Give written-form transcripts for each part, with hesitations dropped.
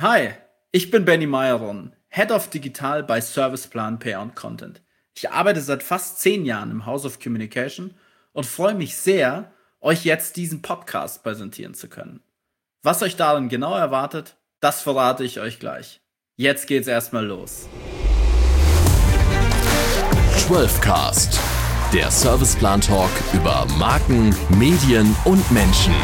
Hi, ich bin Benny Meyron, Head of Digital bei Serviceplan PR und Content. Ich arbeite seit fast 10 Jahren im House of Communication und freue mich sehr, euch jetzt diesen Podcast präsentieren zu können. Was euch darin genau erwartet, das verrate ich euch gleich. Jetzt geht's erstmal los. 12cast, der Serviceplan-Talk über Marken, Medien und Menschen.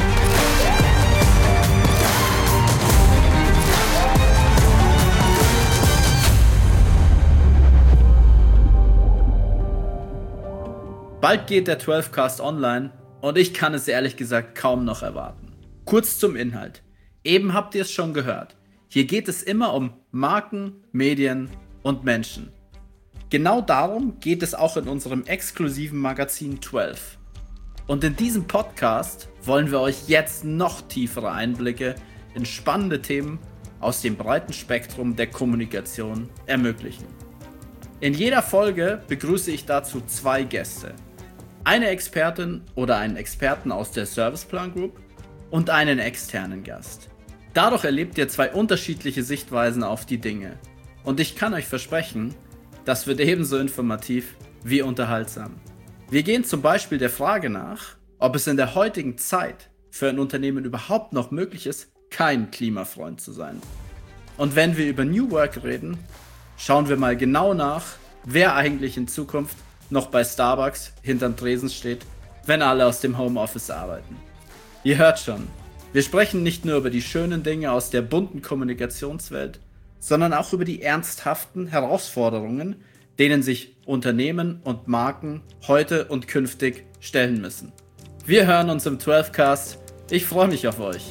Bald geht der 12cast online und ich kann es ehrlich gesagt kaum noch erwarten. Kurz zum Inhalt. Eben habt ihr es schon gehört. Hier geht es immer um Marken, Medien und Menschen. Genau darum geht es auch in unserem exklusiven Magazin 12. Und in diesem Podcast wollen wir euch jetzt noch tiefere Einblicke in spannende Themen aus dem breiten Spektrum der Kommunikation ermöglichen. In jeder Folge begrüße ich dazu 2 Gäste. Eine Expertin oder einen Experten aus der Serviceplan Group und einen externen Gast. Dadurch erlebt ihr 2 unterschiedliche Sichtweisen auf die Dinge. Und ich kann euch versprechen, das wird ebenso informativ wie unterhaltsam. Wir gehen zum Beispiel der Frage nach, ob es in der heutigen Zeit für ein Unternehmen überhaupt noch möglich ist, kein Klimafreund zu sein. Und wenn wir über New Work reden, schauen wir mal genau nach, wer eigentlich in Zukunft noch bei Starbucks hinterm Tresen steht, wenn alle aus dem Homeoffice arbeiten. Ihr hört schon, wir sprechen nicht nur über die schönen Dinge aus der bunten Kommunikationswelt, sondern auch über die ernsthaften Herausforderungen, denen sich Unternehmen und Marken heute und künftig stellen müssen. Wir hören uns im 12cast. Ich freue mich auf euch.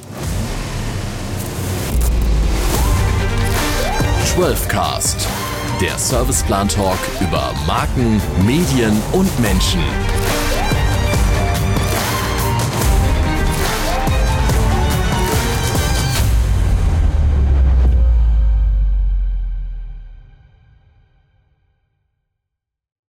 12cast, der Serviceplan-Talk über Marken, Medien und Menschen.